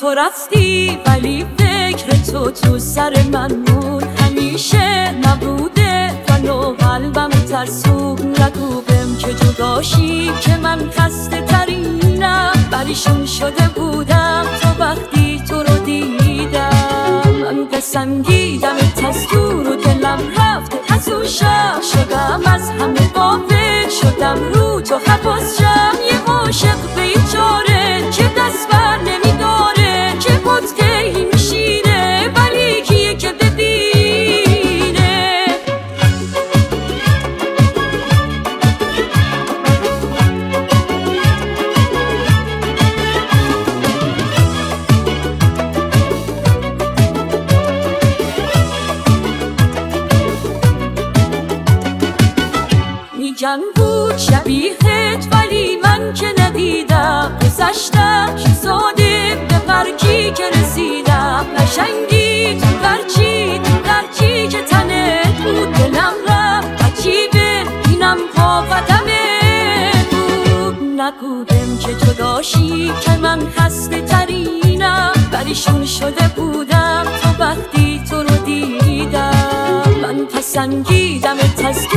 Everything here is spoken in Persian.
تو رفتی ولی فکر تو سر من مون، همیشه نبوده و قلبم ترسون. نگو بهم که جداشی که من خسته ترینم، پریشون شده بودم تا وقتی تو رو دیدم. من پسندیدمت از دور و دلم رفته از اون شب، شدم از همه غافل، شدم رو تو حواس شم. یه عاشق بیچاره که دست بر نمیداره، که پتکی میشینه ولی کیه که ببینه. میگن بود شبیهت ولی من که ندیدم، گذشتم شزاده به برکی که رسیدم. قشنگی تو درچی که تنت بود، دلم رفت عجیبه اینم پا قدمه بود. نگودم که جداشی که من خسته ترینم، پریشون شده بودم تا وقتی تو رو دیدم. من پسندیدمت از